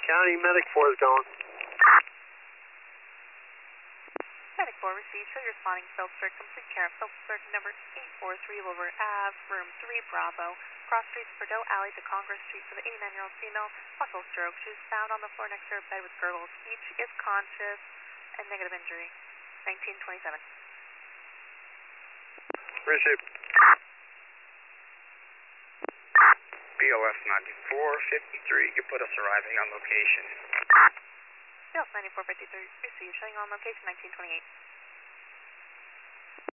County Medic 4 is going. Medic 4 received. Show you're responding. Phillipsburg. Complete care of Phillipsburg number 843 Wilbur Ave, room 3 Bravo. Cross streets Bordeaux Alley to Congress Street for the 89-year-old female. Possible stroke. She was found on the floor next to her bed with gurgles. Each is conscious and negative injury. 1927. Receive. BLS 9453, you put us arriving on location. BLS 9453 received. Showing on location 1928.